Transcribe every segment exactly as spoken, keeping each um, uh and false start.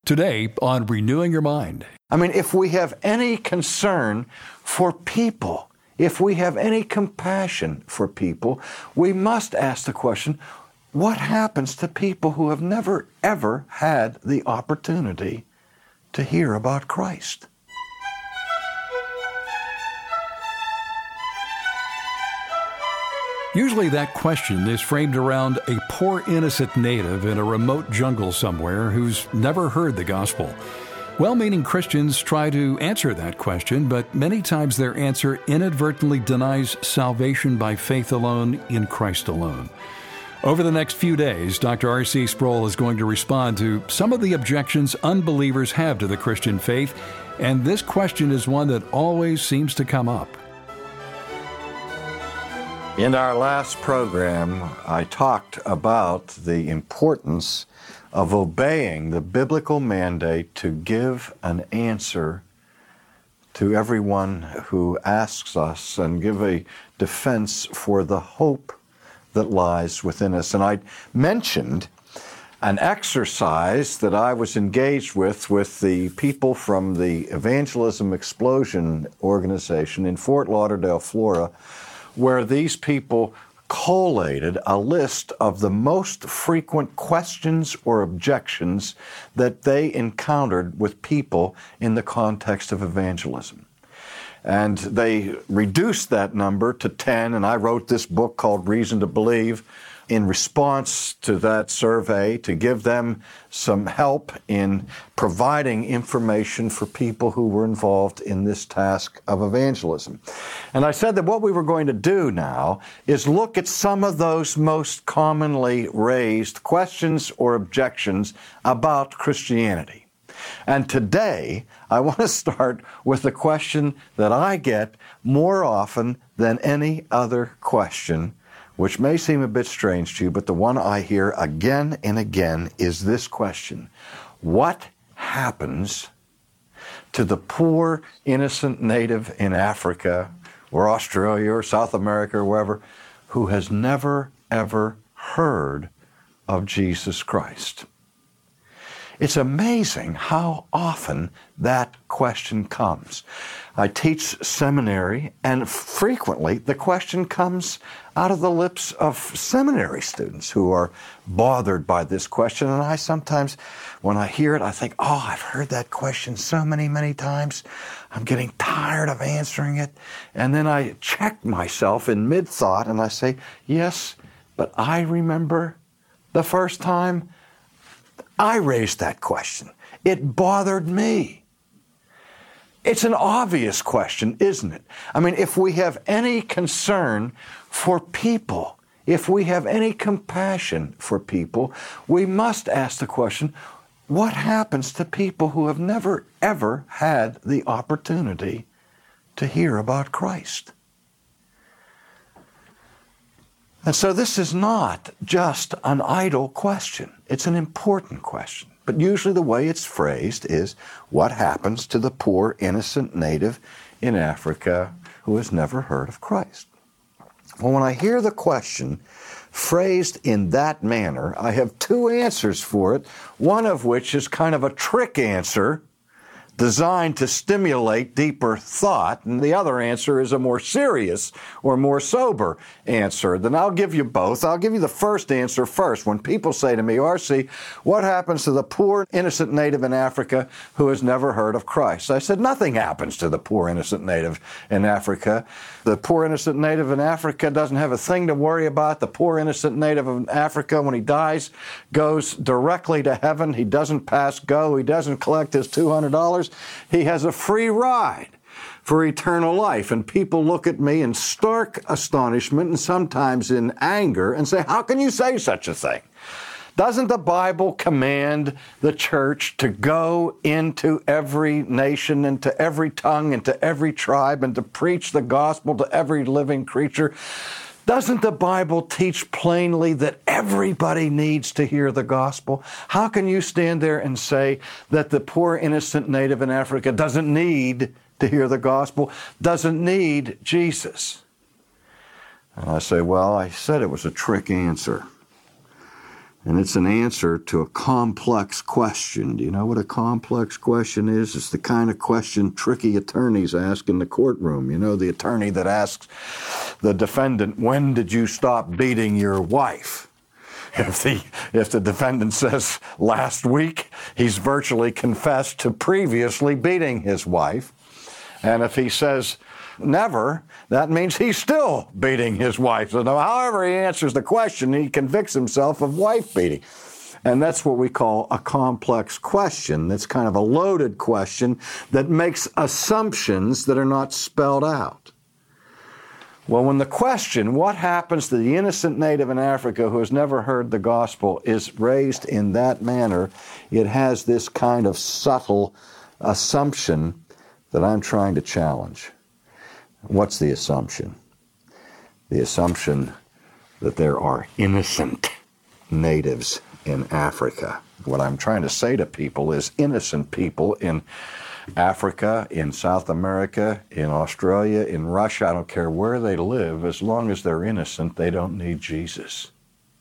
Today on Renewing Your Mind. I mean, if we have any concern for people, if we have any compassion for people, we must ask the question, what happens to people who have never, ever had the opportunity to hear about Christ? Usually that question is framed around a poor innocent native in a remote jungle somewhere who's never heard the gospel. Well-meaning Christians try to answer that question, but many times their answer inadvertently denies salvation by faith alone in Christ alone. Over the next few days, Doctor R C Sproul is going to respond to some of the objections unbelievers have to the Christian faith, and this question is one that always seems to come up. In our last program, I talked about the importance of obeying the biblical mandate to give an answer to everyone who asks us and give a defense for the hope that lies within us. And I mentioned an exercise that I was engaged with with the people from the Evangelism Explosion organization in Fort Lauderdale, Florida, where these people collated a list of the most frequent questions or objections that they encountered with people in the context of evangelism. And they reduced that number to ten, and I wrote this book called Reason to Believe in response to that survey to give them some help in providing information for people who were involved in this task of evangelism. And I said that what we were going to do now is look at some of those most commonly raised questions or objections about Christianity. And today, I want to start with the question that I get more often than any other question, which may seem a bit strange to you, but the one I hear again and again is this question: what happens to the poor, innocent native in Africa or Australia or South America or wherever who has never, ever heard of Jesus Christ? It's amazing how often that question comes. I teach seminary, and frequently the question comes out of the lips of seminary students who are bothered by this question. And I sometimes, when I hear it, I think, oh, I've heard that question so many, many times. I'm getting tired of answering it. And then I check myself in mid-thought and I say, yes, but I remember the first time I raised that question. It bothered me. It's an obvious question, isn't it? I mean, if we have any concern for people, if we have any compassion for people, we must ask the question, what happens to people who have never, ever had the opportunity to hear about Christ? And so this is not just an idle question. It's an important question. But usually the way it's phrased is, what happens to the poor, innocent native in Africa who has never heard of Christ? Well, when I hear the question phrased in that manner, I have two answers for it, one of which is kind of a trick answer designed to stimulate deeper thought, and the other answer is a more serious or more sober answer. Then I'll give you both. I'll give you the first answer first. When people say to me, R C, what happens to the poor innocent native in Africa who has never heard of Christ? I said, nothing happens to the poor innocent native in Africa. The poor innocent native in Africa doesn't have a thing to worry about. The poor innocent native in Africa, when he dies, goes directly to heaven. He doesn't pass go. He doesn't collect his two hundred dollars. He has a free ride for eternal life. And people look at me in stark astonishment and sometimes in anger and say, how can you say such a thing? Doesn't the Bible command the church to go into every nation and to every tongue and to every tribe and to preach the gospel to every living creature? Doesn't the Bible teach plainly that everybody needs to hear the gospel? How can you stand there and say that the poor innocent native in Africa doesn't need to hear the gospel, doesn't need Jesus? And I say, well, I said it was a trick answer. And it's an answer to a complex question. Do you know what a complex question is? It's the kind of question tricky attorneys ask in the courtroom. You know, the attorney that asks the defendant, when did you stop beating your wife? If the, if the defendant says last week, he's virtually confessed to previously beating his wife. And if he says never, that means he's still beating his wife. So however he answers the question, he convicts himself of wife beating. And that's what we call a complex question. That's kind of a loaded question that makes assumptions that are not spelled out. Well, when the question, what happens to the innocent native in Africa who has never heard the gospel, is raised in that manner, it has this kind of subtle assumption that I'm trying to challenge. What's the assumption? The assumption that there are innocent natives in Africa. What I'm trying to say to people is innocent people in Africa, in South America, in Australia, in Russia, I don't care where they live, as long as they're innocent, they don't need Jesus.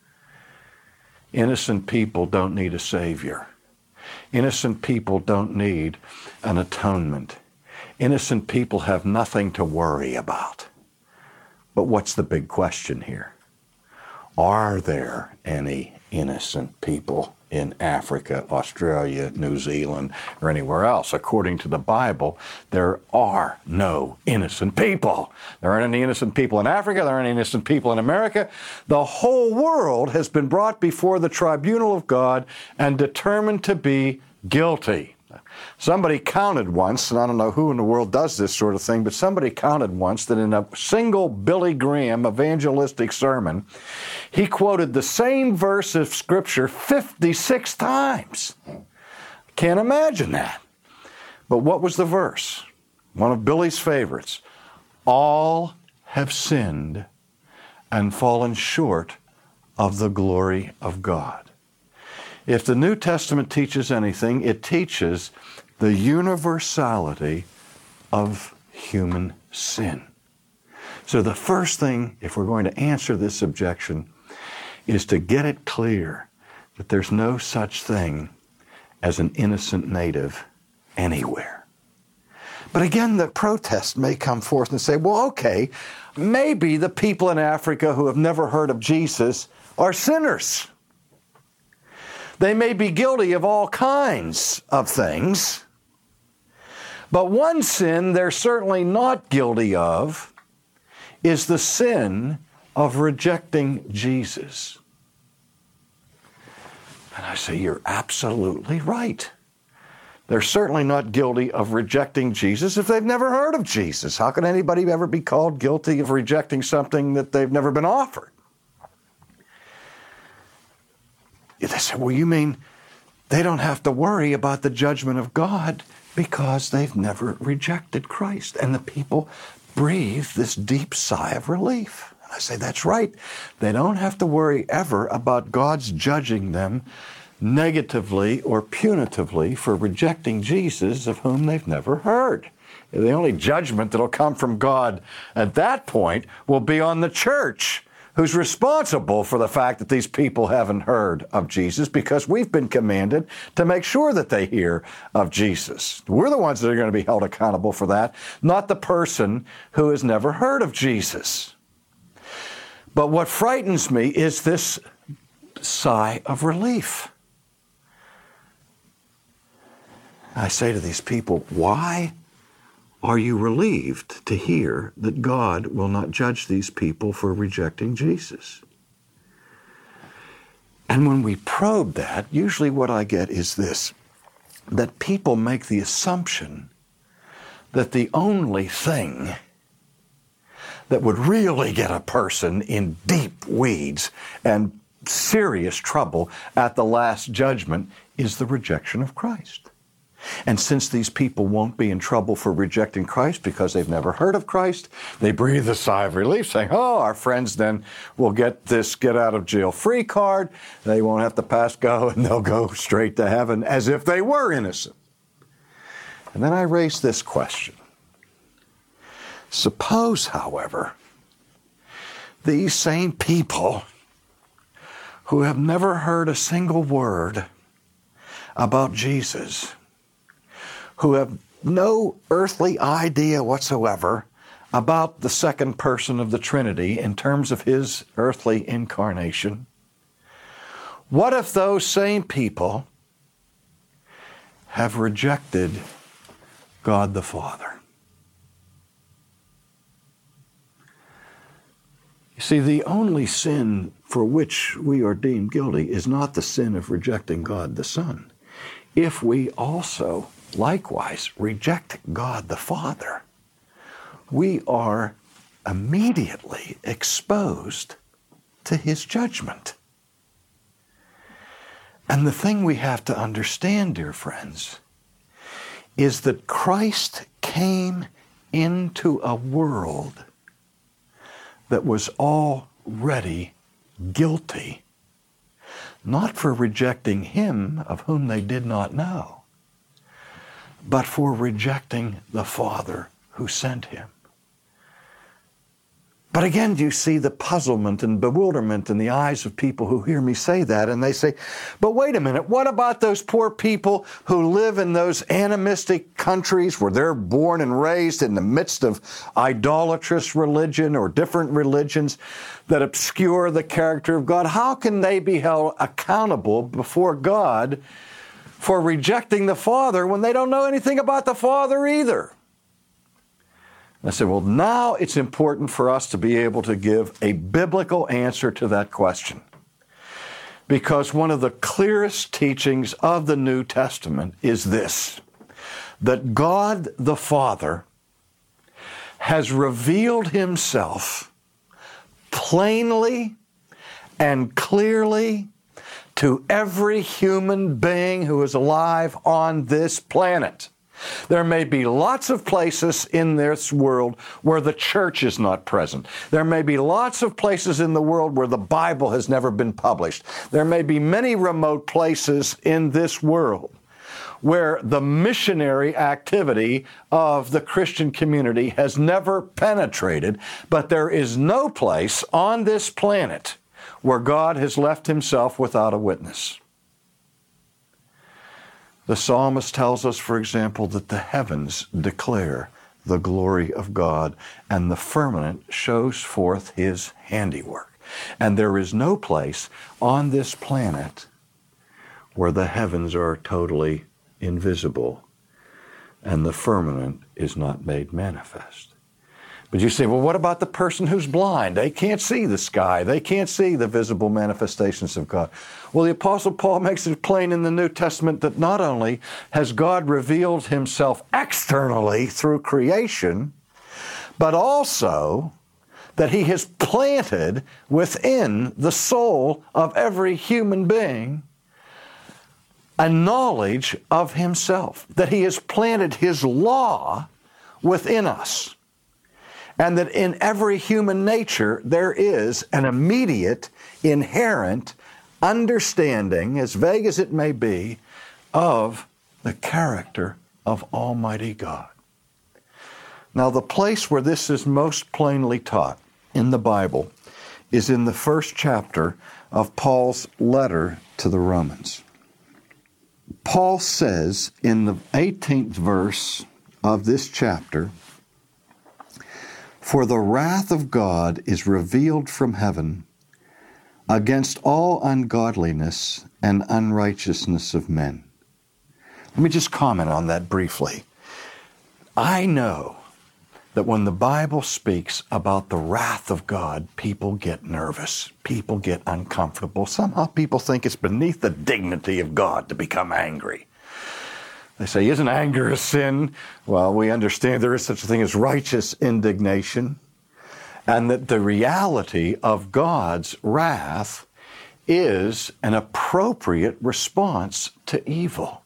Innocent people don't need a Savior. Innocent people don't need an atonement. Innocent people have nothing to worry about. But what's the big question here? Are there any innocent people in Africa, Australia, New Zealand, or anywhere else? According to the Bible, there are no innocent people. There aren't any innocent people in Africa. There aren't any innocent people in America. The whole world has been brought before the tribunal of God and determined to be guilty. Somebody counted once, and I don't know who in the world does this sort of thing, but somebody counted once that in a single Billy Graham evangelistic sermon, he quoted the same verse of Scripture fifty-six times. Can't imagine that. But what was the verse? One of Billy's favorites. All have sinned and fallen short of the glory of God. If the New Testament teaches anything, it teaches the universality of human sin. So the first thing, if we're going to answer this objection, is to get it clear that there's no such thing as an innocent native anywhere. But again, the protest may come forth and say, well, okay, maybe the people in Africa who have never heard of Jesus are sinners. They may be guilty of all kinds of things, but one sin they're certainly not guilty of is the sin of rejecting Jesus. And I say, you're absolutely right. They're certainly not guilty of rejecting Jesus if they've never heard of Jesus. How can anybody ever be called guilty of rejecting something that they've never been offered? They say, well, you mean they don't have to worry about the judgment of God because they've never rejected Christ. And the people breathe this deep sigh of relief. And I say, that's right. They don't have to worry ever about God's judging them negatively or punitively for rejecting Jesus, of whom they've never heard. The only judgment that'll come from God at that point will be on the church, who's responsible for the fact that these people haven't heard of Jesus, because we've been commanded to make sure that they hear of Jesus. We're the ones that are going to be held accountable for that, not the person who has never heard of Jesus. But what frightens me is this sigh of relief. I say to these people, why are you relieved to hear that God will not judge these people for rejecting Jesus? And when we probe that, usually what I get is this, that people make the assumption that the only thing that would really get a person in deep weeds and serious trouble at the last judgment is the rejection of Christ. And since these people won't be in trouble for rejecting Christ because they've never heard of Christ, they breathe a sigh of relief saying, oh, our friends then will get this get-out-of-jail-free card. They won't have to pass go, and they'll go straight to heaven as if they were innocent. And then I raise this question. Suppose, however, these same people who have never heard a single word about Jesus, who have no earthly idea whatsoever about the second person of the Trinity in terms of his earthly incarnation, what if those same people have rejected God the Father? You see, the only sin for which we are deemed guilty is not the sin of rejecting God the Son. If we also likewise reject God the Father, we are immediately exposed to his judgment. And the thing we have to understand, dear friends, is that Christ came into a world that was already guilty, not for rejecting him of whom they did not know, but for rejecting the Father who sent him. But again, do you see the puzzlement and bewilderment in the eyes of people who hear me say that, and they say, but wait a minute, what about those poor people who live in those animistic countries where they're born and raised in the midst of idolatrous religion or different religions that obscure the character of God? How can they be held accountable before God for rejecting the Father when they don't know anything about the Father either? I said, well, now it's important for us to be able to give a biblical answer to that question. Because one of the clearest teachings of the New Testament is this, that God the Father has revealed himself plainly and clearly to every human being who is alive on this planet. There may be lots of places in this world where the church is not present. There may be lots of places in the world where the Bible has never been published. There may be many remote places in this world where the missionary activity of the Christian community has never penetrated, but there is no place on this planet where God has left himself without a witness. The psalmist tells us, for example, that the heavens declare the glory of God, and the firmament shows forth his handiwork. And there is no place on this planet where the heavens are totally invisible and the firmament is not made manifest. But you say, well, what about the person who's blind? They can't see the sky. They can't see the visible manifestations of God. Well, the Apostle Paul makes it plain in the New Testament that not only has God revealed himself externally through creation, but also that he has planted within the soul of every human being a knowledge of himself, that he has planted his law within us. And that in every human nature there is an immediate, inherent understanding, as vague as it may be, of the character of Almighty God. Now, the place where this is most plainly taught in the Bible is in the first chapter of Paul's letter to the Romans. Paul says in the eighteenth verse of this chapter, "For the wrath of God is revealed from heaven against all ungodliness and unrighteousness of men." Let me just comment on that briefly. I know that when the Bible speaks about the wrath of God, people get nervous. People get uncomfortable. Somehow people think it's beneath the dignity of God to become angry. They say, isn't anger a sin? Well, we understand there is such a thing as righteous indignation, and that the reality of God's wrath is an appropriate response to evil.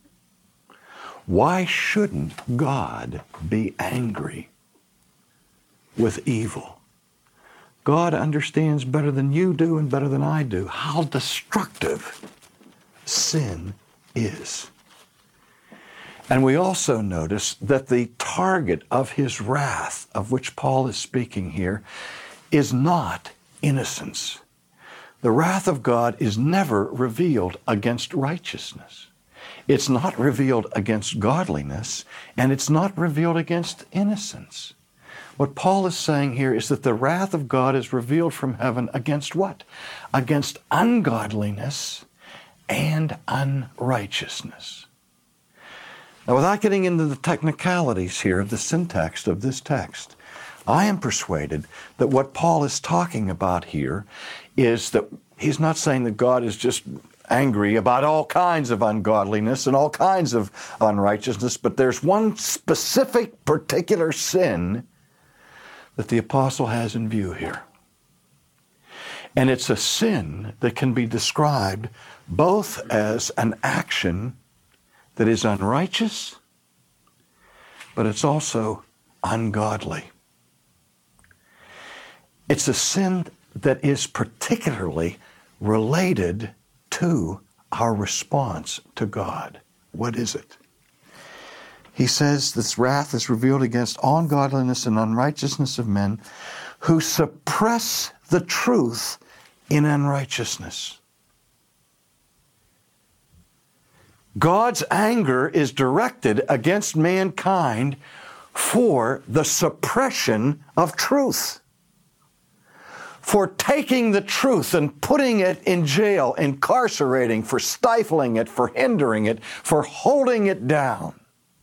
Why shouldn't God be angry with evil? God understands better than you do and better than I do how destructive sin is. And we also notice that the target of his wrath, of which Paul is speaking here, is not innocence. The wrath of God is never revealed against righteousness. It's not revealed against godliness, and it's not revealed against innocence. What Paul is saying here is that the wrath of God is revealed from heaven against what? Against ungodliness and unrighteousness. Now, without getting into the technicalities here of the syntax of this text, I am persuaded that what Paul is talking about here is that he's not saying that God is just angry about all kinds of ungodliness and all kinds of unrighteousness, but there's one specific particular sin that the apostle has in view here. And it's a sin that can be described both as an action that is unrighteous, but it's also ungodly. It's a sin that is particularly related to our response to God. What is it? He says this wrath is revealed against all ungodliness and unrighteousness of men who suppress the truth in unrighteousness. God's anger is directed against mankind for the suppression of truth, for taking the truth and putting it in jail, incarcerating, for stifling it, for hindering it, for holding it down.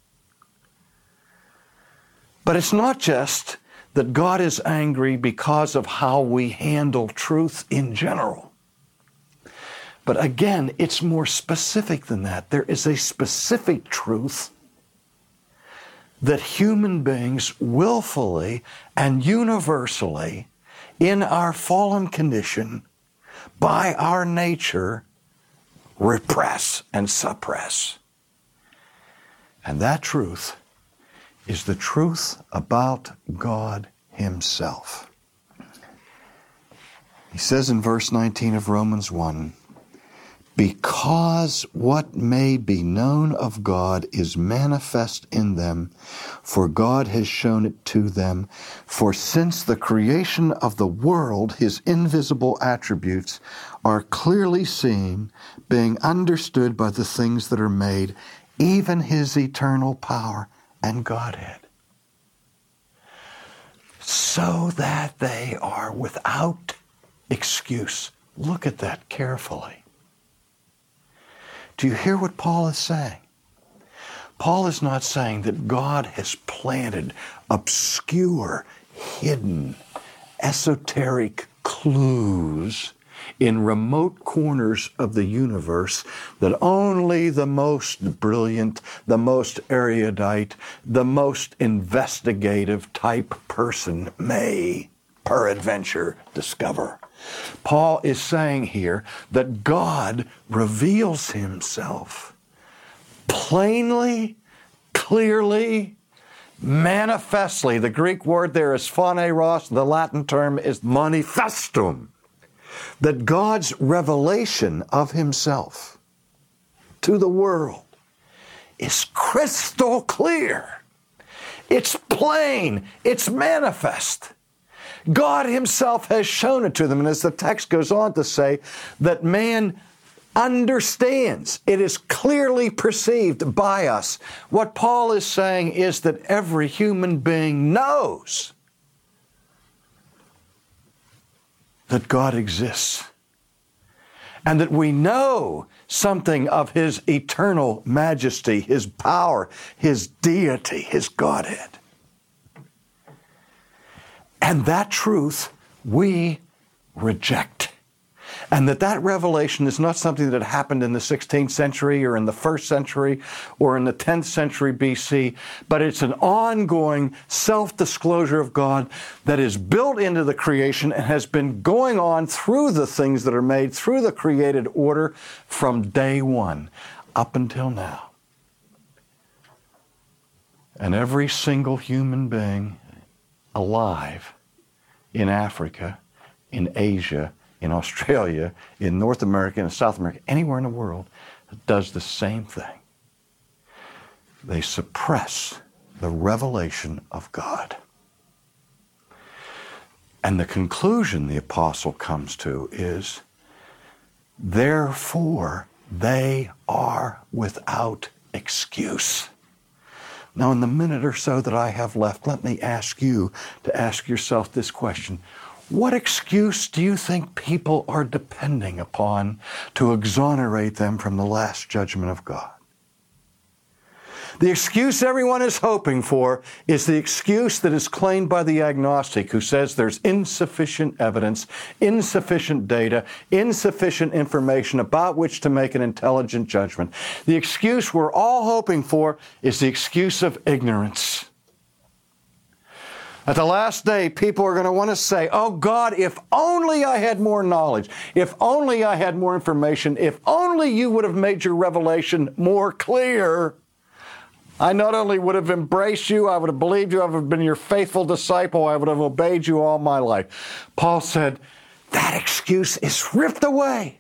But it's not just that God is angry because of how we handle truth in general. But again, it's more specific than that. There is a specific truth that human beings willfully and universally, in our fallen condition, by our nature, repress and suppress. And that truth is the truth about God Himself. He says in verse nineteen of Romans one, because what may be known of God is manifest in them, for God has shown it to them. For since the creation of the world, His invisible attributes are clearly seen, being understood by the things that are made, even His eternal power and Godhead, so that they are without excuse. Look at that carefully. Do you hear what Paul is saying? Paul is not saying that God has planted obscure, hidden, esoteric clues in remote corners of the universe that only the most brilliant, the most erudite, the most investigative type person may, peradventure, discover. Paul is saying here that God reveals Himself plainly, clearly, manifestly. The Greek word there is phaneros, the Latin term is manifestum. That God's revelation of Himself to the world is crystal clear. It's plain. It's manifest. God Himself has shown it to them. And as the text goes on to say, that man understands. It is clearly perceived by us. What Paul is saying is that every human being knows that God exists, and that we know something of His eternal majesty, His power, His deity, His Godhead. And that truth we reject. And that that revelation is not something that happened in the sixteenth century or in the first century or in the tenth century B C, but it's an ongoing self-disclosure of God that is built into the creation and has been going on through the things that are made, through the created order from day one up until now. And every single human being alive in Africa, in Asia, in Australia, in North America, in South America, anywhere in the world, does the same thing. They suppress the revelation of God. And the conclusion the apostle comes to is Therefore, they are without excuse. Now, in the minute or so that I have left, let me ask you to ask yourself this question. What excuse do you think people are depending upon to exonerate them from the last judgment of God? The excuse everyone is hoping for is the excuse that is claimed by the agnostic who says there's insufficient evidence, insufficient data, insufficient information about which to make an intelligent judgment. The excuse we're all hoping for is the excuse of ignorance. At the last day, people are going to want to say, oh God, if only I had more knowledge, if only I had more information, if only you would have made your revelation more clear, I not only would have embraced you, I would have believed you, I would have been your faithful disciple, I would have obeyed you all my life. Paul said, that excuse is ripped away.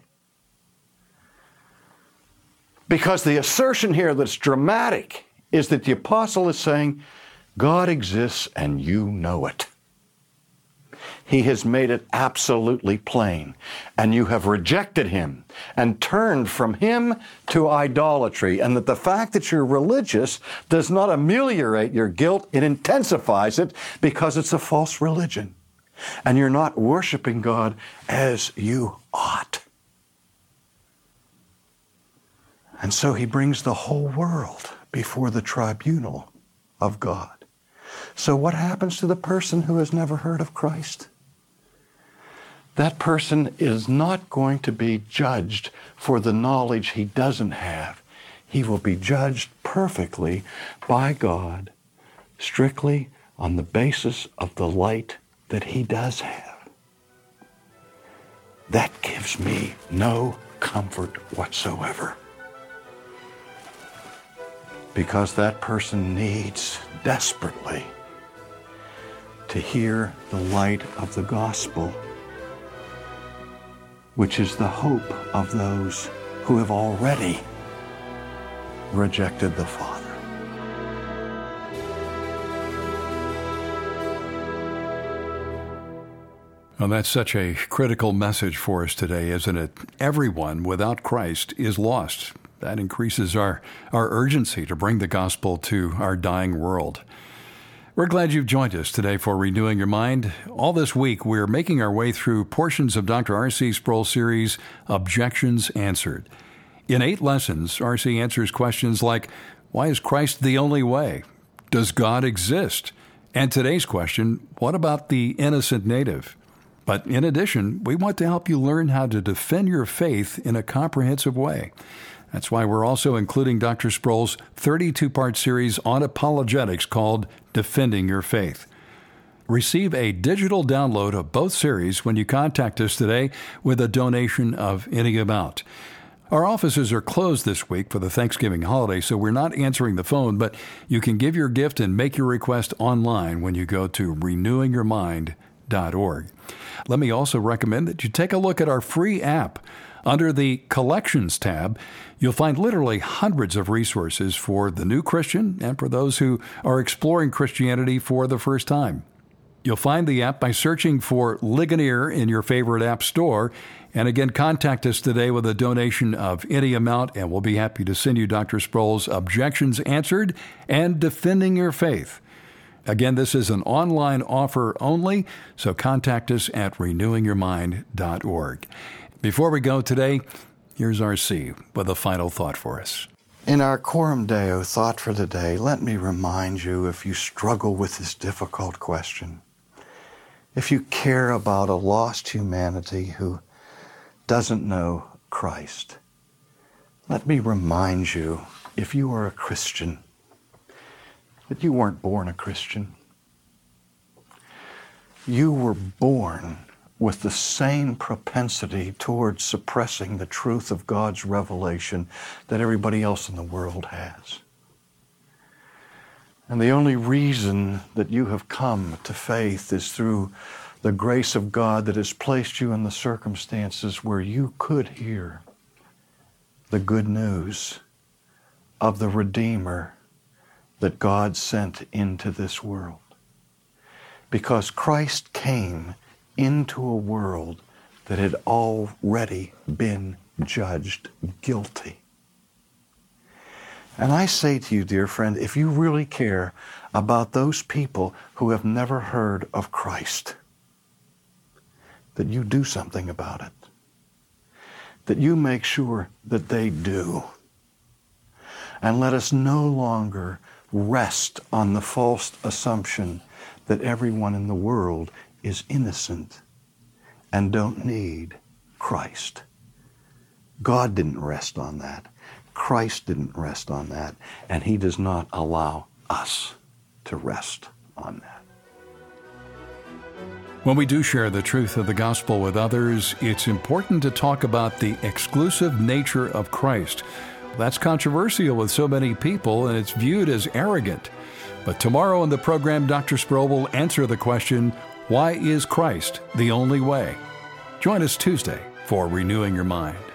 Because the assertion here that's dramatic is that the apostle is saying, God exists and you know it. He has made it absolutely plain, and you have rejected Him and turned from Him to idolatry, and that the fact that you're religious does not ameliorate your guilt, it intensifies it because it's a false religion, and you're not worshiping God as you ought. And so He brings the whole world before the tribunal of God. So what happens to the person who has never heard of Christ? That person is not going to be judged for the knowledge he doesn't have. He will be judged perfectly by God, strictly on the basis of the light that he does have. That gives me no comfort whatsoever. Because that person needs desperately to hear the light of the gospel, which is the hope of those who have already rejected the Father. Well, that's such a critical message for us today, isn't it? Everyone without Christ is lost. That increases our, our urgency to bring the gospel to our dying world. We're glad you've joined us today for Renewing Your Mind. All this week, we're making our way through portions of Doctor R C Sproul's series, Objections Answered. In eight lessons, R C answers questions like, why is Christ the only way? Does God exist? And today's question, what about the innocent native? But in addition, we want to help you learn how to defend your faith in a comprehensive way. That's why we're also including Doctor Sproul's thirty-two part series on apologetics called Defending Your Faith. Receive a digital download of both series when you contact us today with a donation of any amount. Our offices are closed this week for the Thanksgiving holiday, so we're not answering the phone, but you can give your gift and make your request online when you go to renewing your mind dot org. Let me also recommend that you take a look at our free app. Under the Collections tab, you'll find literally hundreds of resources for the new Christian and for those who are exploring Christianity for the first time. You'll find the app by searching for Ligonier in your favorite app store. And again, contact us today with a donation of any amount, and we'll be happy to send you Doctor Sproul's Objections Answered and Defending Your Faith. Again, this is an online offer only, so contact us at renewing your mind dot org. Before we go today, here's R C with a final thought for us. In our Coram Deo thought for the day, let me remind you, if you struggle with this difficult question, if you care about a lost humanity who doesn't know Christ, let me remind you, if you are a Christian, that you weren't born a Christian. You were born with the same propensity towards suppressing the truth of God's revelation that everybody else in the world has. And the only reason that you have come to faith is through the grace of God that has placed you in the circumstances where you could hear the good news of the Redeemer that God sent into this world. Because Christ came into a world that had already been judged guilty. And I say to you, dear friend, if you really care about those people who have never heard of Christ, that you do something about it. That you make sure that they do. And let us no longer rest on the false assumption that everyone in the world is innocent and don't need Christ. God didn't rest on that. Christ didn't rest on that. And He does not allow us to rest on that. When we do share the truth of the gospel with others, it's important to talk about the exclusive nature of Christ. That's controversial with so many people, and it's viewed as arrogant. But tomorrow on the program, Doctor Sproul will answer the question, why is Christ the only way? Join us Tuesday for Renewing Your Mind.